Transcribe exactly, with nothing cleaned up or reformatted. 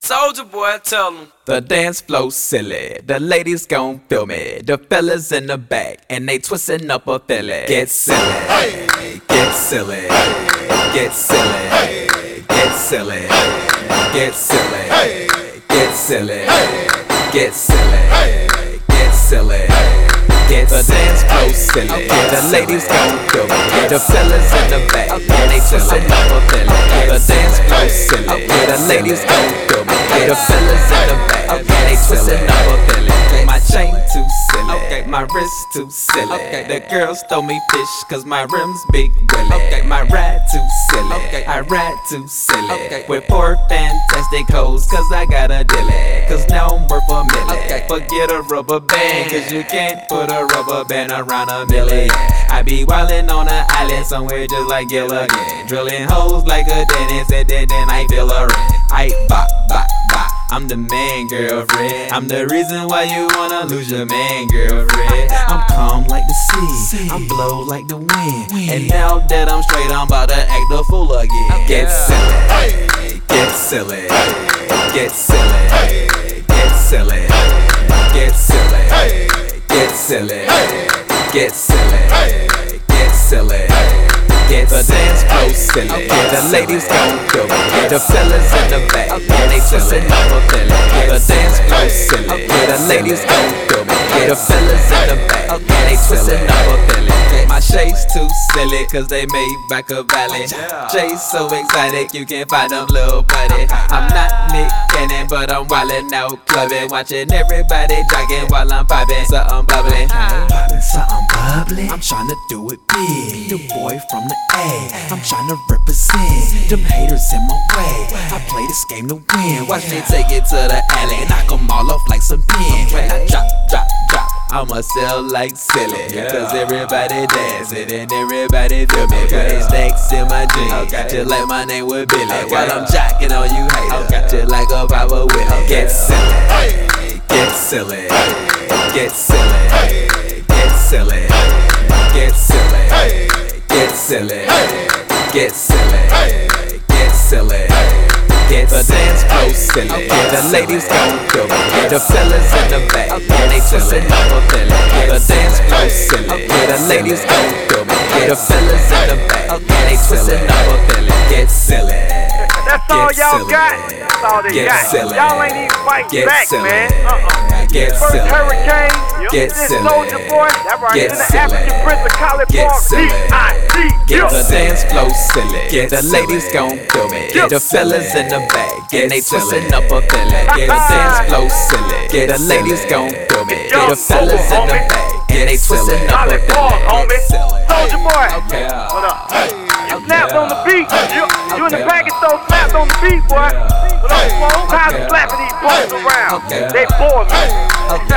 Soulja Boy, tell them. The dance flow silly, the ladies gon' feel me. The fellas in the back, and they twisting up a Philly. Get silly, get silly, get silly, get silly, get silly, get silly, get silly, get silly. Get the dance flow silly, the ladies gon' feel me. The fellas in the back, and they twisting up a Philly. The dance flow silly, the ladies gon' feel me. The fellas in the back, and they twisting up a Philly. My chain too silly, my wrist too silly. The girls throw me fish cause my rims big willy. My ride too silly, I ride too silly. With four fantastic hoes cause I got a dilly. Cause now I'm worth a milli. Forget a rubber band cause you can't put a rubber band around a million. I be wildin' on an island somewhere just like Gilligan. Drilling hoes like a dentist and then, then I feel a rent. I bop, bop, bop. I'm the man, girlfriend. I'm the reason why you wanna lose your man, girlfriend. I'm calm like the sea, I'm blow like the wind. And now that I'm straight, I'm about to act a fool again. Get silly, get silly, get silly, get silly, get silly, get silly, get silly, get silly. Get the dance flow silly, the ladies gon' feel me. The fellas in the back, and they twisting up a Philly. The dance flow silly, the ladies gon' feel me. The fellas in the back, and they twisting up a Philly. My shades too silly, cause they made back a valley. Jay's so excited, you can't find them little buddy. I'm not Nick Cannon, but I'm wildin' out clubbing, watching everybody jogging while I'm popping something bubbly. Popping something bubbly, I'm tryna do it big. The boy from the A, I'm tryna represent. Them haters in my way, I play this game to win. Watch me take it to the alley, knock them all off like some pins. When I drop, drop, drop, I'ma sell like silly. Cause everybody dancing and everybody feel me. Put they stacks in my jeans, just like my name was Billy. While I'm jocking on you haters, just like a Papa Willie. Get silly, get silly, get silly, get silly, get silly, get silly, get silly, get silly. Get the dance flow silly, the ladies gon' feel me. The fellas in the back, and they twisting up a Philly. The dance flow silly, the ladies gon' feel me. The fellas in the back, and they twisting up a Philly. Get silly. That's all y'all got. That's all they got. Y'all ain't even fighting back, man. Uh-uh. Get First silly. Hurricane, Get this silly. Soulja Boy, that right, Get in the silly. African Prince of College Get Park, silly. D I C. Get the dance flow silly, get the ladies gon' feel me. Get the fellas in the back, and they twisting up a Philly. Get the dance flow silly, get the ladies gon' feel me. Get the fellas in the back, and they twisting up a Philly. Soulja Boy, hold up. You snapped on the beat. You, you in the package store snapped on the beat, boy. Hold on, slow. Time to slapping these punks around. They bore me.